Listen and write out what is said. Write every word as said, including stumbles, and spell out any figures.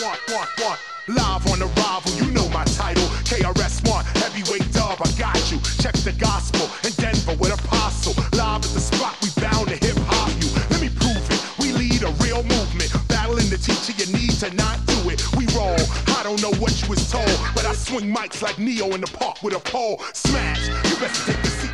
One, one, one. Live on arrival, you know my title. K R S One, heavyweight dub, I got you. Check the gospel in Denver with Apostle. Live at the spot, we bound to hip hop you. Let me prove it, we lead a real movement. Battling the teacher, you need to not do it. We roll, I don't know what you was told, but I swing mics like Neo in the park with a pole. Smash, you best take the seat.